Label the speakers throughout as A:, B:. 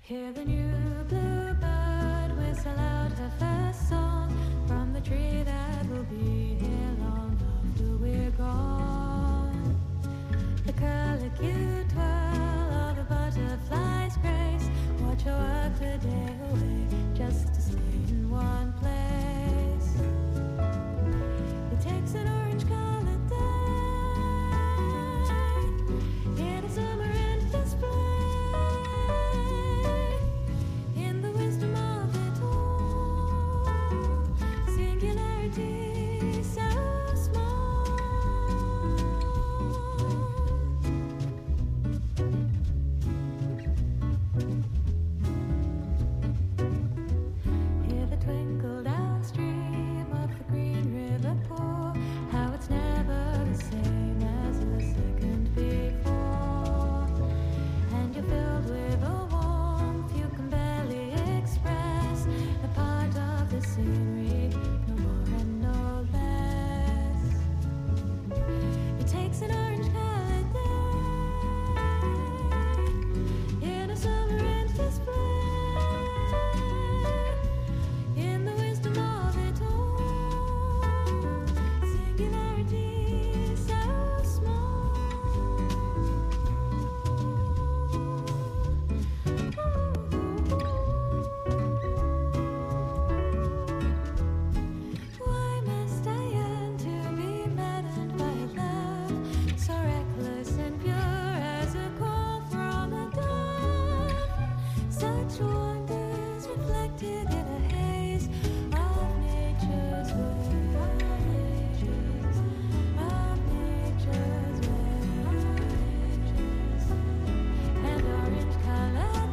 A: Hear the new bluebird whistle out her first song from the tree that will be here long after we're gone. The curlicue twirl of a butterfly's grace. Watch her work the day away just to stay in one place. It takes an orange-colored day in a summer and display. In the wisdom of it all, singularity so small. Hear the twinkle downstream of the green river pour, how it's never the same as a second before. And you're filled with a warmth you can barely express, a part of the scenery, no more and no less. It takes an orange-colored day in a summer and display. In the wisdom of it all, singularity so small. Why must I yearn to be maddened by love, so reckless and pure as a call from a dove? Such wonders reflected in a haze of nature's ways, of nature's ways, and orange-colored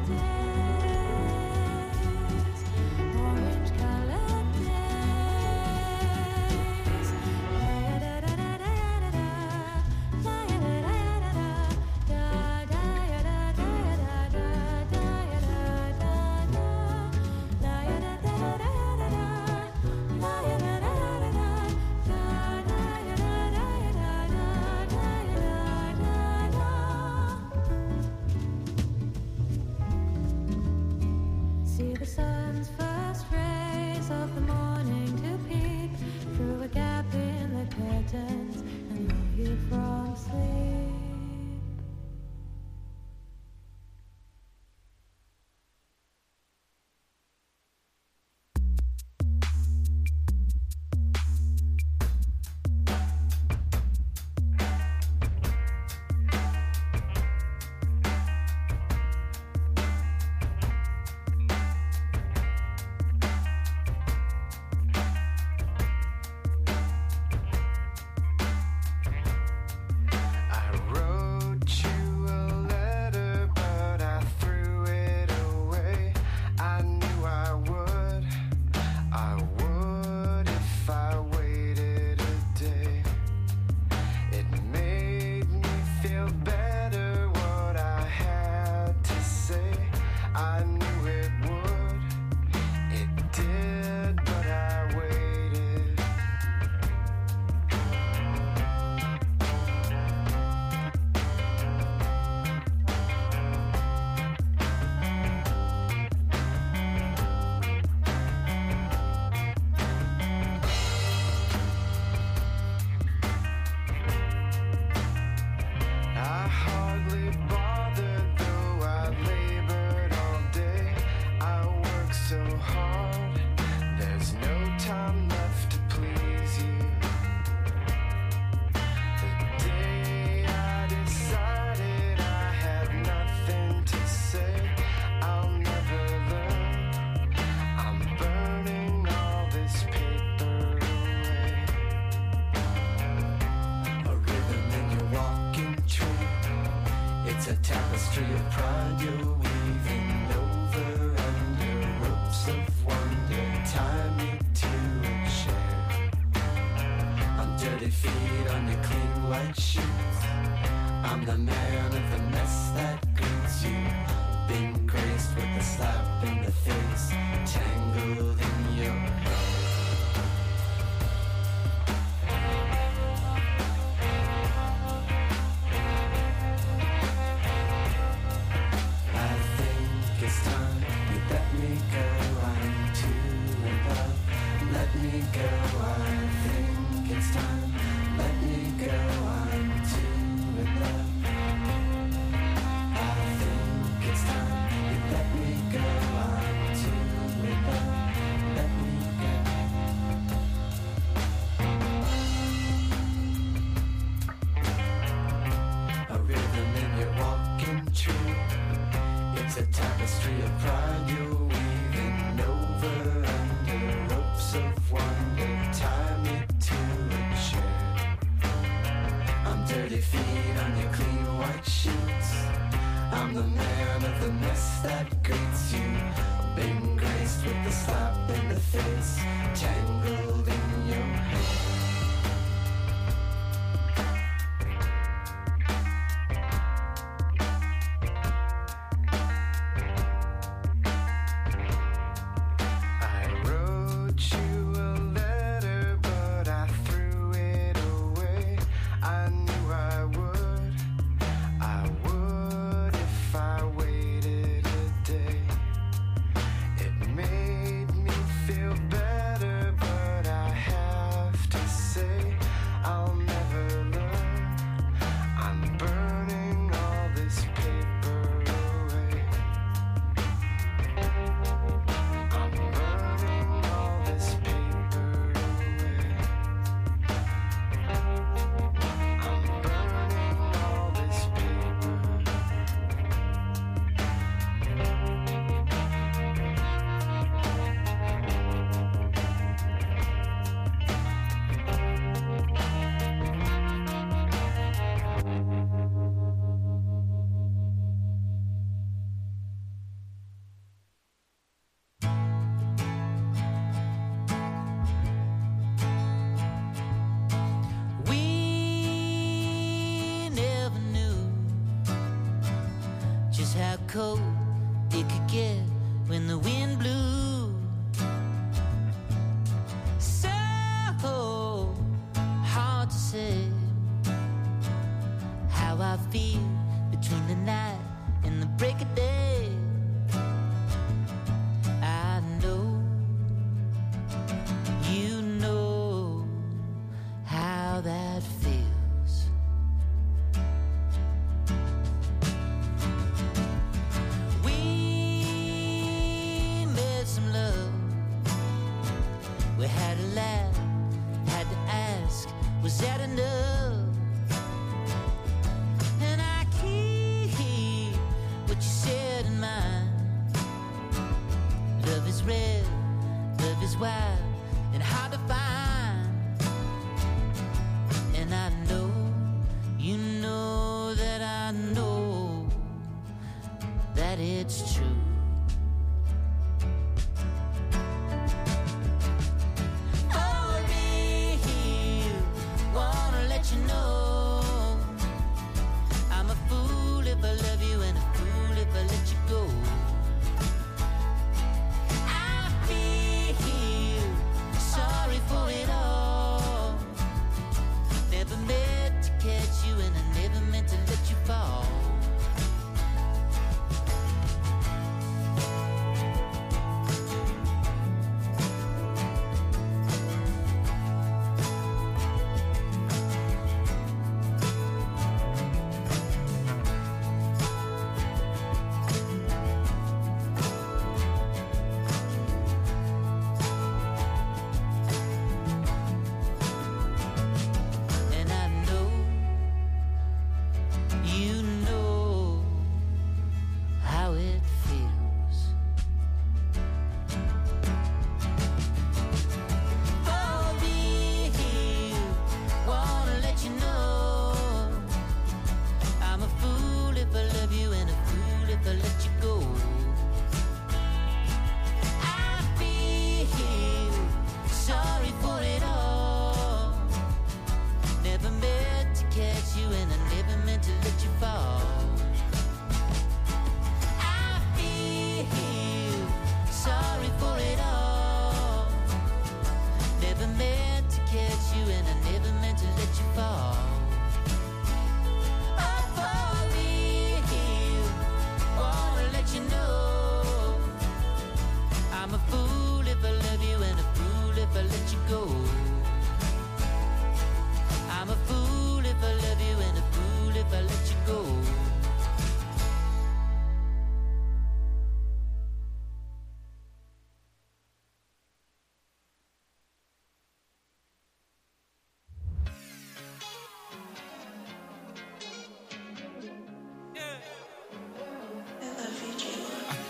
A: days, orange-colored days. See the sun's first rays of the morning to peep through a gap in the curtains and lull you from sleep.
B: I wrote you a letter, but I threw it away. I knew I would if I waited a day. It made me feel better what I had to say. I knew it would, it did, but I waited. I hardly bothered, though I labored all day. The tapestry of pride you're weaving over under ropes of wonder. Tie me to a chair. I'm dirty feet on your clean white sheets. I'm the man of the mess that greets you. Been graced with the slap in the face, tangled in your hair. How cold it could get when the wind blew. So hard to say how I feel between the night and the break of day. I know you know how that feels. Some love, we had a laugh, had to ask, was that enough? And I keep what you said in mind. Love is red, love is wild, and hard to find. And I know, you know that I know that it's true. You know, I'm a fool if I love you and a fool if I let you go. I feel sorry for it all. Never meant to catch you and I never meant to let you fall.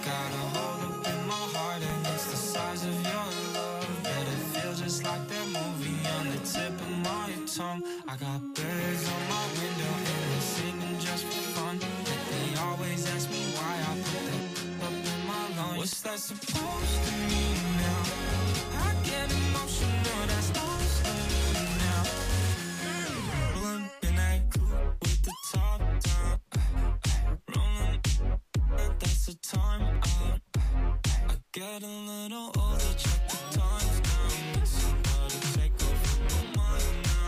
C: got a hole up in my heart and it's the size of your love. Bet it feels just like that movie on the tip of my tongue. I got birds on my window and they're singing just for fun. But they always ask me why I put that up in my lungs. What's that supposed to mean now? I get emotional, that's supposed to mean now. Rolling in that coupe with the top down. Rolling, that's the time out. I get a little older, check the times now. Need somebody to take over my mind now.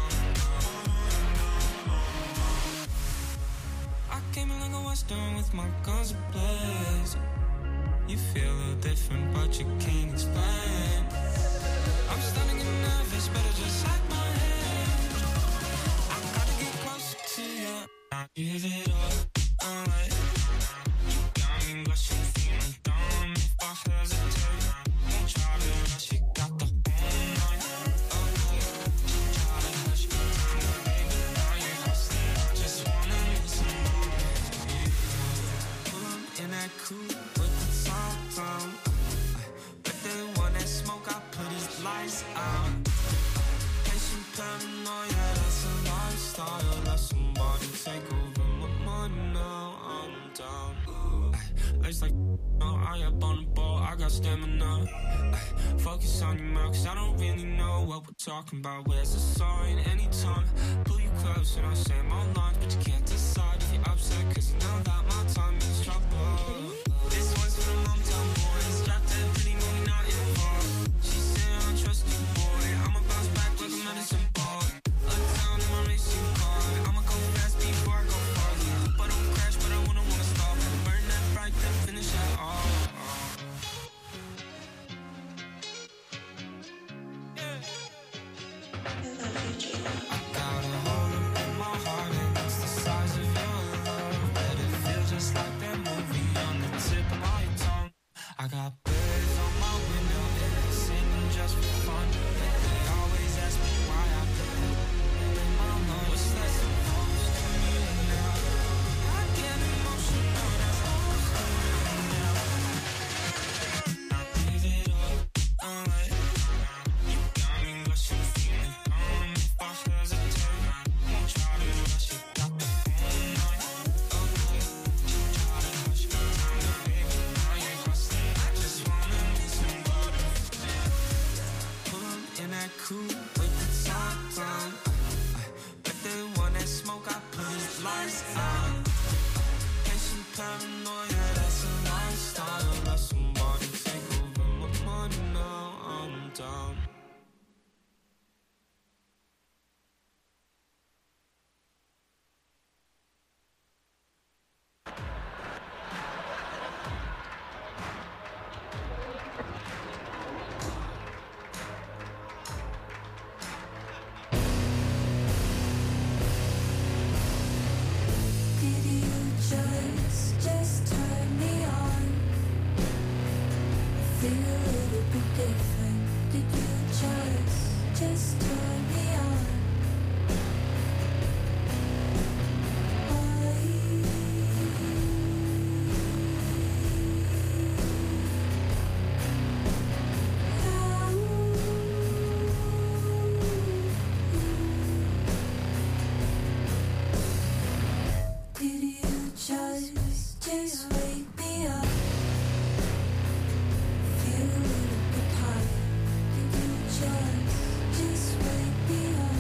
C: I came in like a western with my guns ablaze. You feel a little different, but you can't explain. I'm starting to get nervous, better just like my hand. I gotta get closer to you. I give it up, alright. You got me blushing, feeling dumb if I hesitate. Won't try to rush, you got the whole night. Okay, try to hush, baby, now you're hustling. I just wanna listen more. Pull up in that coupe with the top down. But they want that smoke, I put his lights out. Patient paranoia, that's a lifestyle. Let somebody take over my mind now. I'm down. Looks like I up on the ball, I got stamina. Focus on your mouth, cause I don't really know what we're talking about. Where's the sign? Anytime, pull you close and I'll say my lines, but you can't decide if you're upset, cause you know that my time is trouble. This one's for the hometown boys, dropped that pretty movie not involved. She said I don't trust you, boy, I'ma bounce back like a medicine ball. Uptown in my racing car, I'ma go fast before I go far. Hope I don't crash, but I wouldn't wanna stop. Burn that bright, then finish it all. I got a hole up in my heart and it's the size of your love. Bet it feels just like that movie on the tip of my tongue. I got birds on my window and they're singing just for fun. But they always ask me why I put that in my lungs. What's that supposed to mean now? I get emotional, that's supposed to mean now. I give it up, alright. You got me blushing, feeling dumb if I hesitate. Won't try to rush, you got the whole night. Okay, try to hush, baby, now you're hustling. I just wanna be somebody. Pull up in that coupe with the top down. Bet they want that smoke, I put his lights out. Patient paranoia, that's a lifestyle. Let somebody take over my mind now. I'm down.
A: Did you just turn me on? Feel a little bit different. Did you just turn me on? Did you just wake me up? Feel a little bit tired. Did you just wake me up?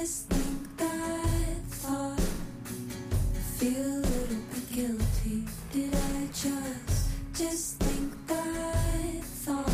A: just think that thought. Feel a little bit guilty. Did I just think that thought?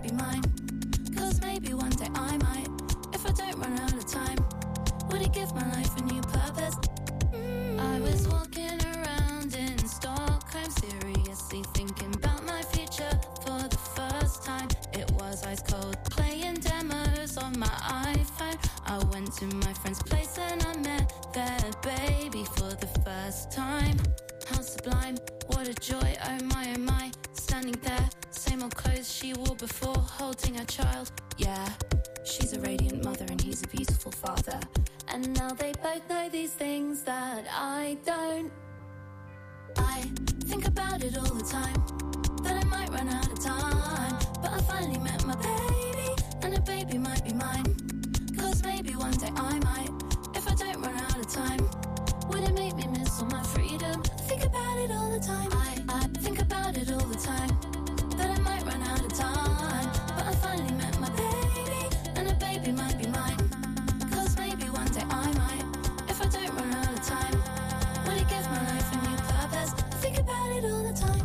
A: be mine. Cause maybe one day I might, if I don't run out of time. Would it give my life a new purpose? I was walking around in Stockholm, seriously thinking about my future for the first time. It was ice cold, playing demos on my iPhone. I went to my friend's place and I met their baby for the first time. How sublime, what a joy, oh my, standing there, same old clothes she wore before, holding her child. Yeah, she's a radiant mother and he's a beautiful father. And now they both know these things that I don't. I think about it all the time, that I might run out of time. But I finally met my baby, and a baby might be mine. Cause maybe one day I might, if I don't run out of time. Would it make me miss all my freedom? Think about it all the time. I think about it all the time, that I might run out of time. But I finally met my baby, and a baby might be mine. Cause maybe one day I might, if I don't run out of time. Would it give my life a new purpose? Think about it all the time.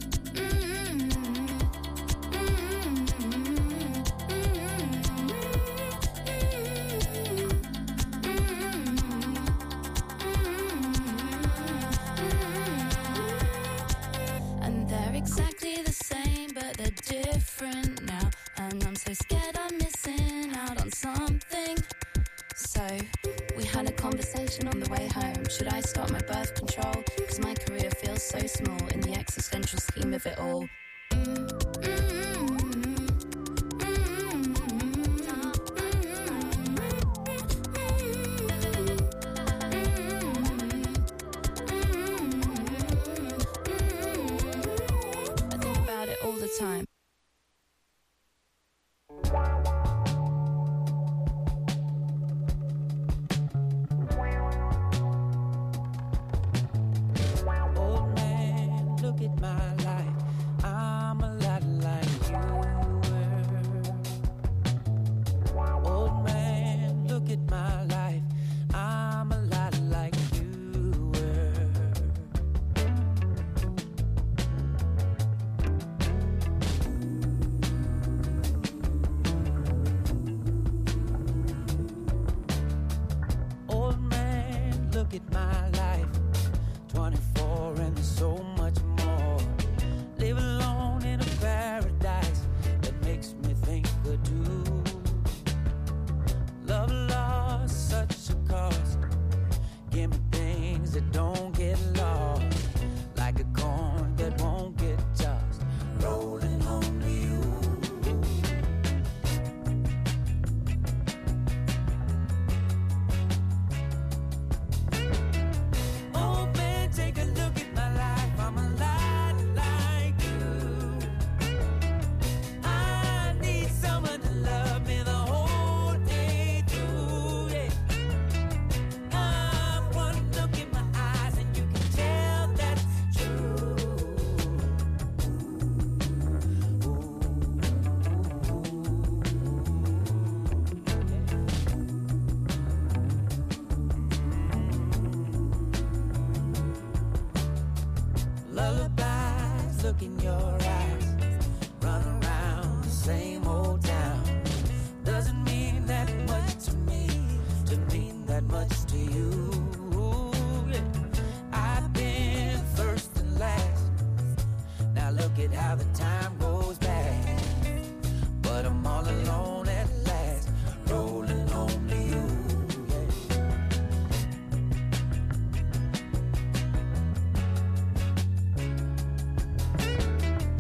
A: And they're exactly the same, but they're different now. And I'm so scared I'm missing out on something. So we had a conversation on the way home. Should I start my birth control? Cause my career feels so small in the existential scheme of it all. I think about it all the time.
D: Old man, look at my life. I'm a lot like you were. Old man, look at my life. I'm a lot like you were. Old man, look at my life. 24 and there's so much more. Live alone in a paradise that makes me think of you. Love lost such a cost. Give me things that don't get lost, like a coin that won't get tossed, rolling home to you. Oh man, take a look at my life. I'm a lot like you. I need someone to love me the whole day through. Yeah. One look in my eyes and you can tell that's true. Lullabies, look in your eyes. Run around the same old town. Doesn't mean that much to me, to mean that much to you. Yeah. I've been first and last. Now look at how the time goes back. But I'm all alone at last, rolling home to you. Yeah.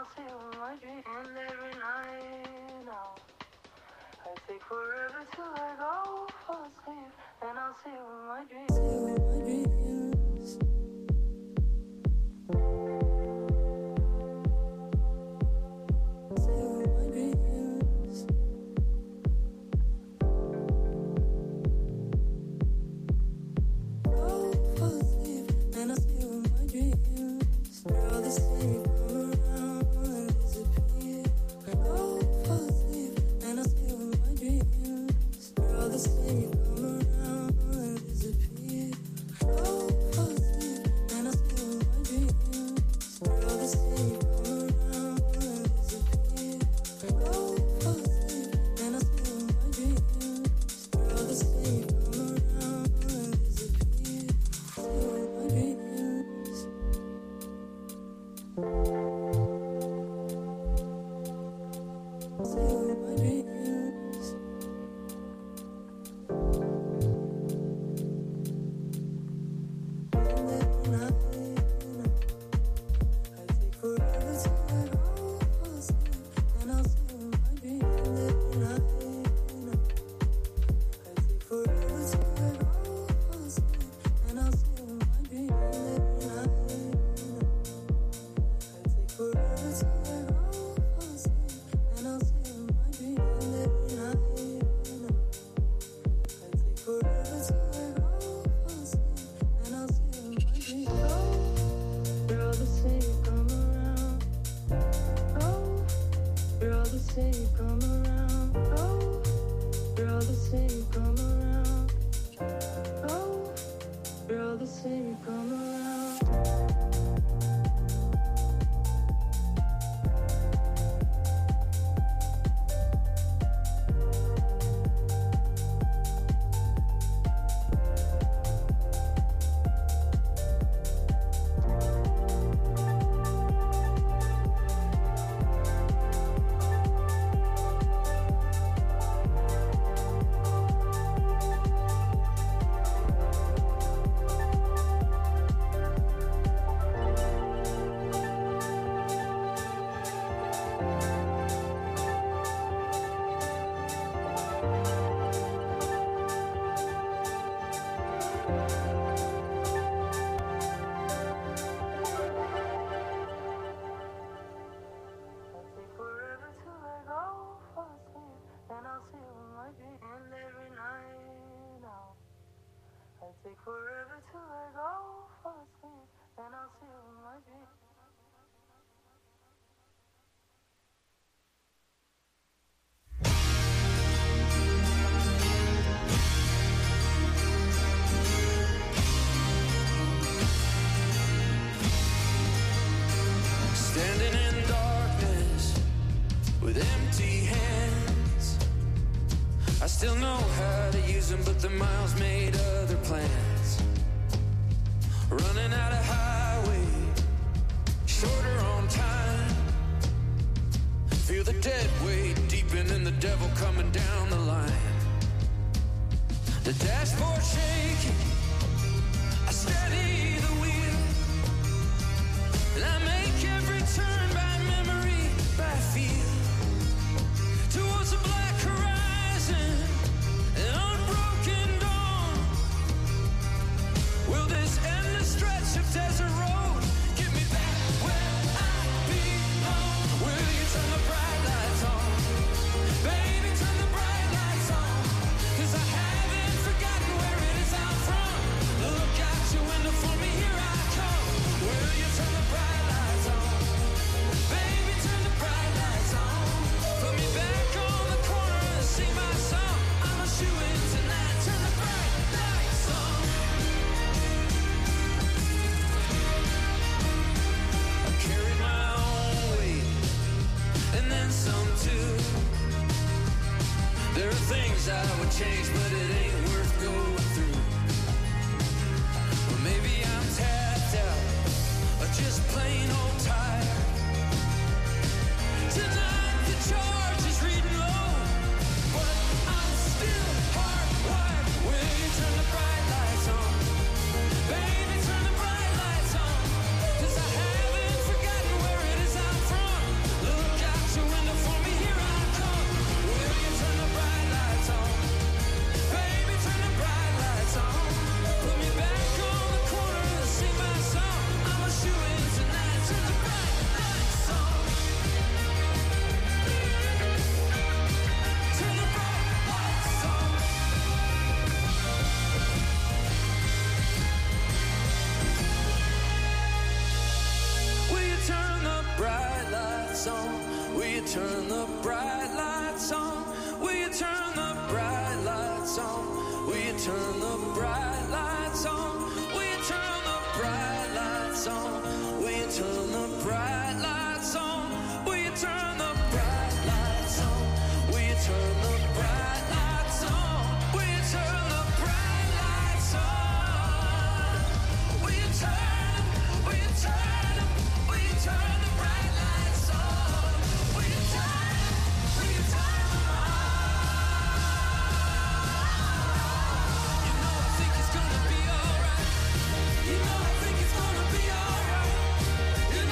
A: see you in my dreams. And every night now, I take forever till I go fall asleep. And I'll see you in my dreams. See you in my dreams. See you in my dreams. Go fall asleep. And I'll see you in my dreams. All the same come around and disappear. Go fall asleep. And I'll see you in my dreams. All the same come around and disappear. Go fall asleep. And I'll see you in my dreams. All the same come around and disappear. Go fall asleep. And I'll see you in my dreams. All the same come around and disappear. See you in my dreams. See you in my dreams. And every night, I take forever till I go fall asleep. And I'll see you in my dreams. And every night, I take forever till I go fall asleep. And I'll see you in my dreams. And every night, I take forever till I go fall asleep. And I'll see you in my dreams. And every night, I take forever till I go fall asleep. And I'll see you in my dreams. Oh, you're all the same, come around. Oh, you're all the same, come around. Oh, you're all the same, come around. Oh, you're all the same, come around. I'll take forever till I go fall asleep. And I'll see you in my dreams. And every night now, I take forever till I go fall asleep. And I'll see you in my dreams.
C: Standing in darkness with empty hands. I still know how to use them, but the miles made other plans. Running out of highway, shorter on time. Feel the dead weight deepening, the devil coming down the line. The dashboard shaking, I steady the wheel. And I make every turn by memory, by feel. Towards the black horizon, an unbroken dawn. Will this endless stretch of desert road get me back where I belong? Will you turn the bright lights on? Baby, turn the bright lights on. 'Cause I haven't forgotten where it is I'm from. Look out your window for me, here I come. Will you turn the bright lights on? Baby, turn the bright lights on. Put me back on the corner and sing my song. I'm a shoe-in tonight. Turn the bright lights on. I carried my own weight and then some too. There are things I would change, but it ain't worth going through. Well, maybe I'm tapped out or just plain old tired. Tonight the charge is reading low, but I'm still hardwired. Will you turn the bright lights on? Baby, turn the bright lights on. 'Cause I haven't forgotten where it is I'm from.
D: Will you turn the bright lights on? Will you turn the bright lights on? Will you turn the bright lights on? Will you turn the bright lights on? Will you turn the bright lights on? Will you turn the bright lights on? Will you turn the bright lights on? Will you turn the bright lights on? Will you turn them? Will you turn them? Will you turn the bright lights on? Will you turn them? Will you turn them on? You know I think it's gonna be alright. You know I think it's gonna be alright. You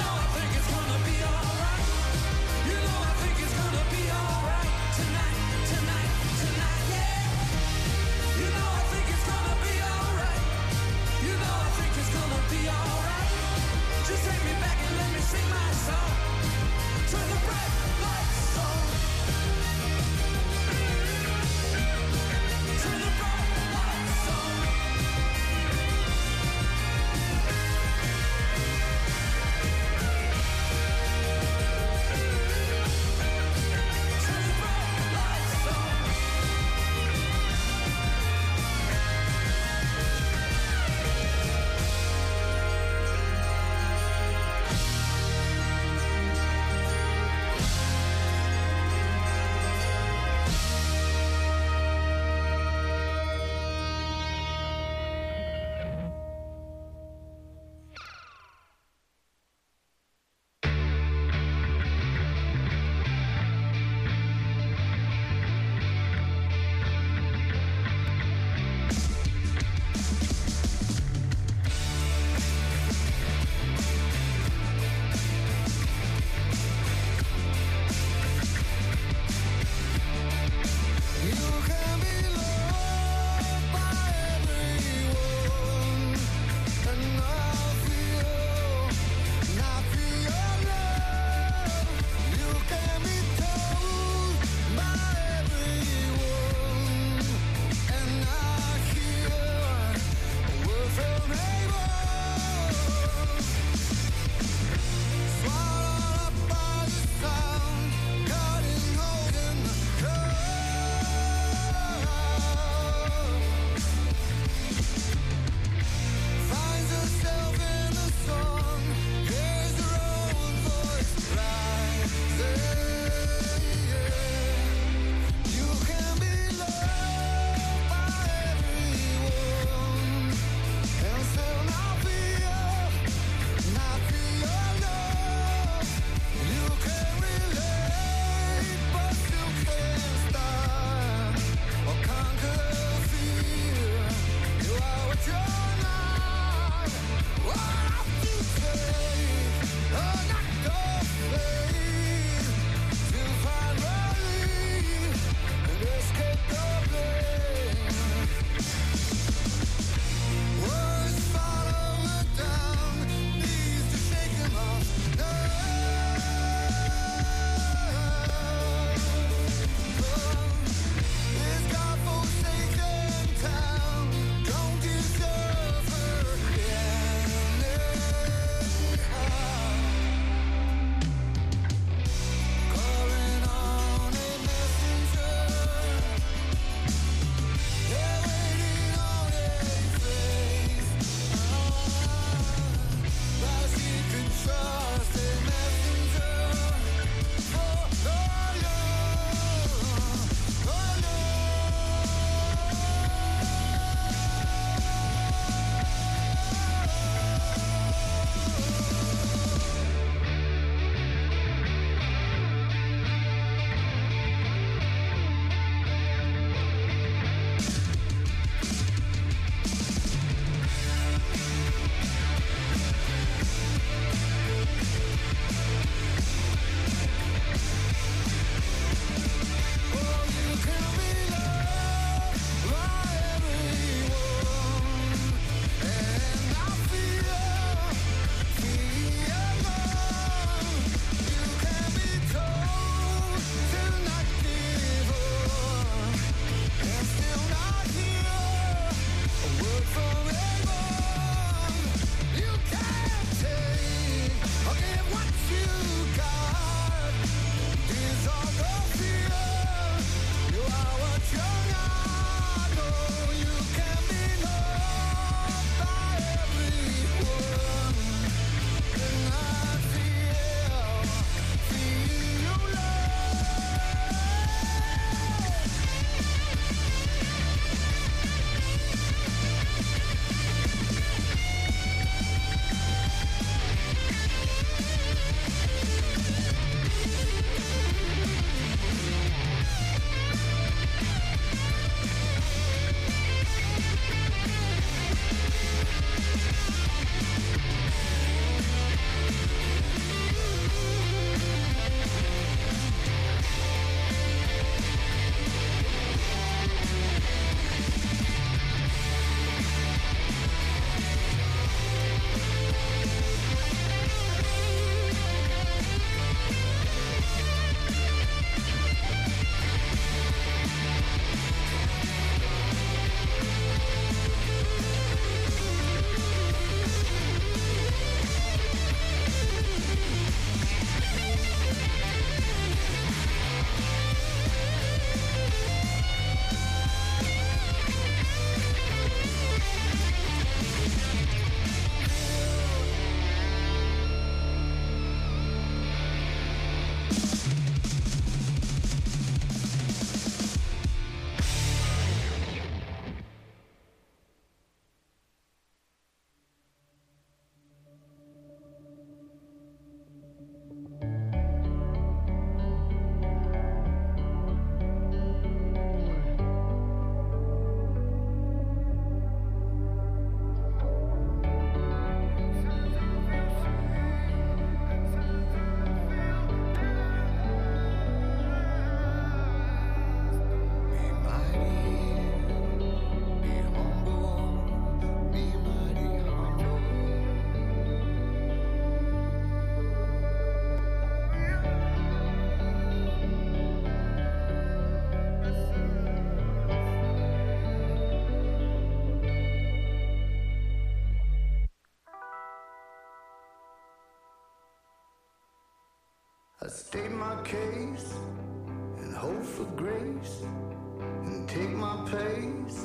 B: I state my case and hope for grace and take my pace.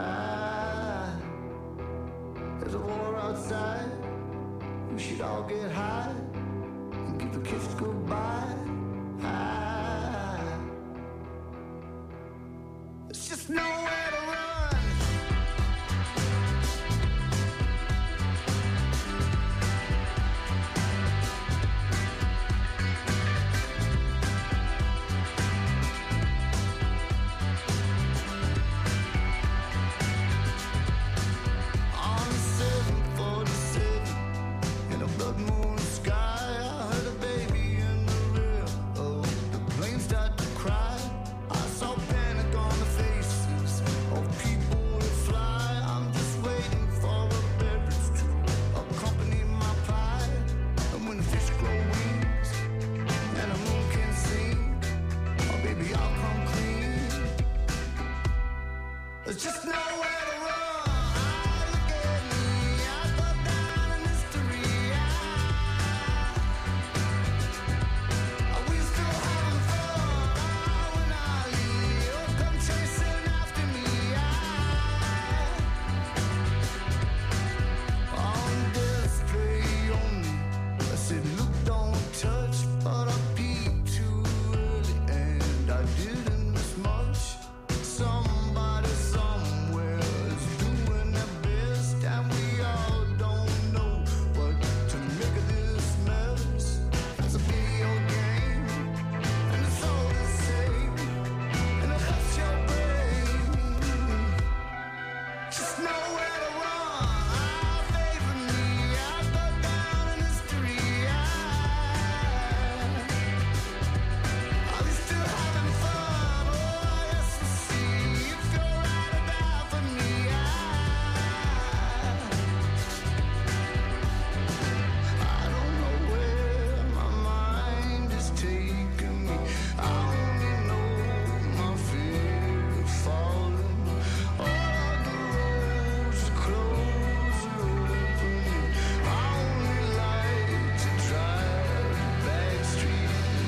B: There's a war outside. We should all get high and give a kiss goodbye. There's just nowhere to run. There's just nowhere to run. Look at me, I go down in history. Are we still having fun? When I leave, come chasing after me. On display only. I said, look, don't touch, but I peeked too early and I didn't miss much. Somebody somewhere is doing their best, and we all don't know what to make of this mess. It's a video game, and it's all the same, and it hurts your brain. Just nowhere to run. I favor me, I go down in history. Are we still having fun? Oh, yes, we'll see. If you're right or die for me, I don't know where my mind is taking me. I only know my fear of falling. All the roads are closed or opening. I only like to drive back street.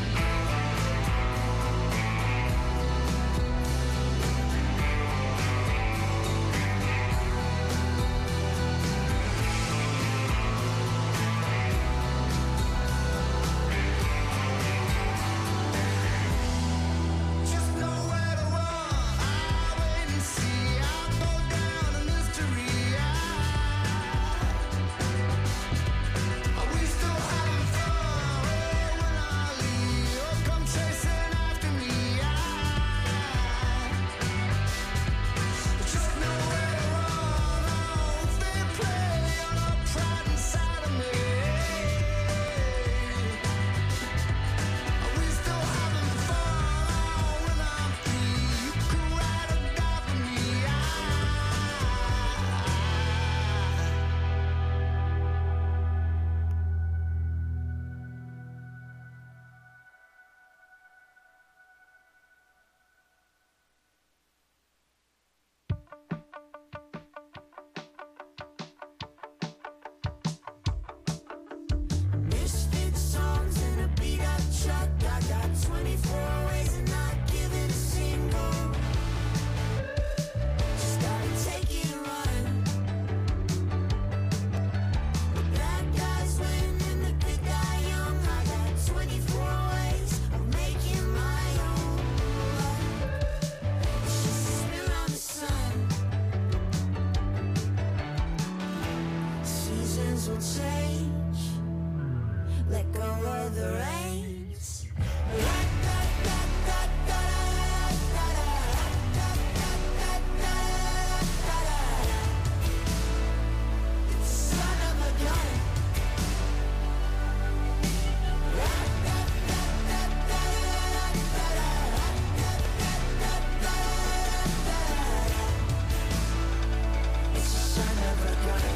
B: Just nowhere to run. I wait and see. I go down in history. Are we still having fun? When I leave, come chasing after me. Just nowhere to run. Oh, they play on the pride inside of me. Are we still having fun? When I'm free, you can ride or die for me. Misfit songs in a beat up truck. I got 24 ways of not giving a single. Just gotta take it and run. The bad guys win and the good die young. I got 24 ways of making my own. It's just a spin around the sun. Seasons will change. Let go of the reins. Son of a gun. It's a son of a gun.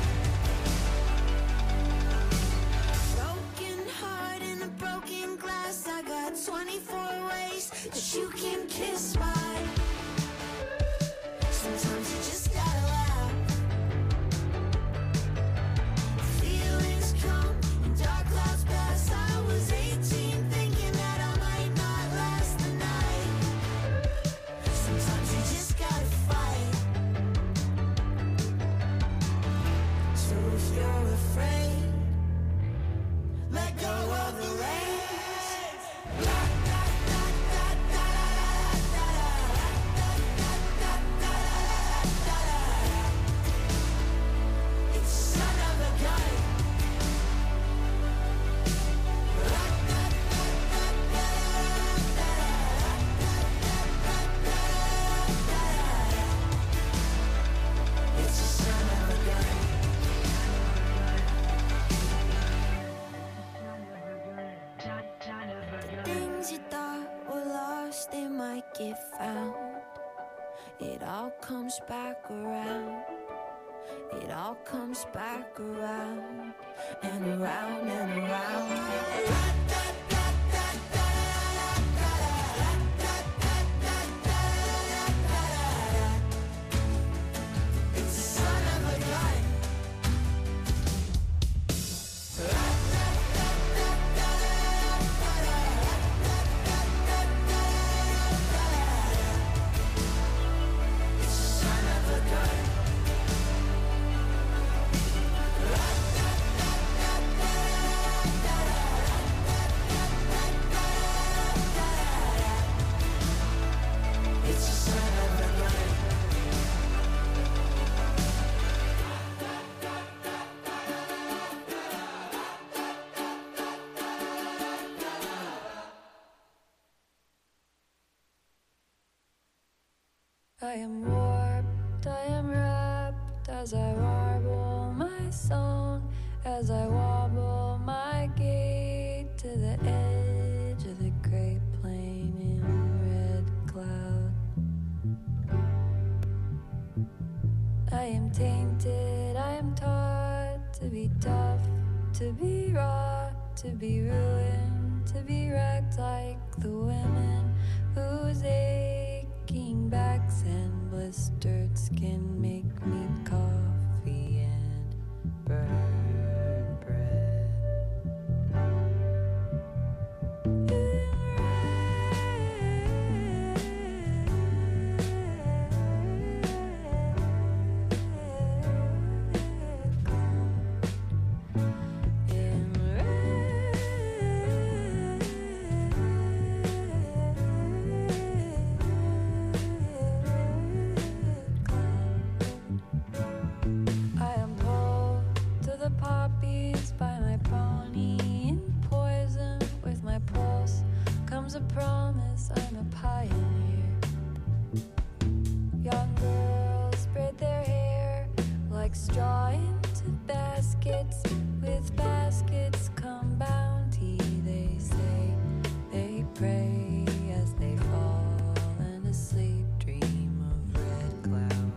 B: Broken heart and a broken glass. I got 24 ways that you can kiss mine. Sometimes you just gotta laugh. Feelings come and dark clouds pass. I was 18 thinking that
A: lost, they might get found. It all comes back around. It all comes back around and around and around. I am warped, I am wrapped as I warble my song, as I wobble my gait to the edge of the great plain in red cloud. I am tainted, I am taught to be tough, to be raw, to be ruined, to be wrecked like the women whose aching backs and blistered skin make me coffee and burn bread. A promise, I'm a pioneer. Young girls spread their hair like straw into baskets. With baskets come bounty, they say. They pray as they fall and asleep, dream of red cloud.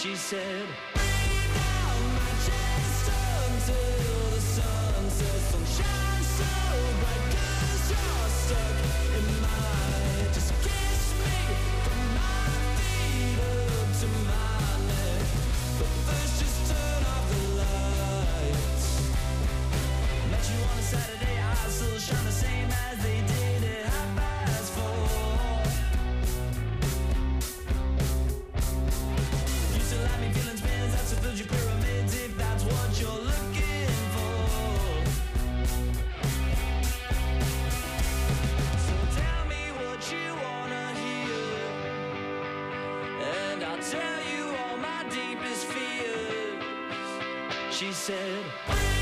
D: She said, breathe out my chest until the sun sets. Don't shine so bright 'cause you're stuck in my head. Just kiss me from my feet up to my neck. But first just turn off the lights. Met you on a Saturday, eyes still shine the same as they did at 4:30. Used to like me feeling spins, that's what filled your pyramids, if that's what you're looking for. So tell me what you wanna hear, and I'll tell you all my deepest fears. She said,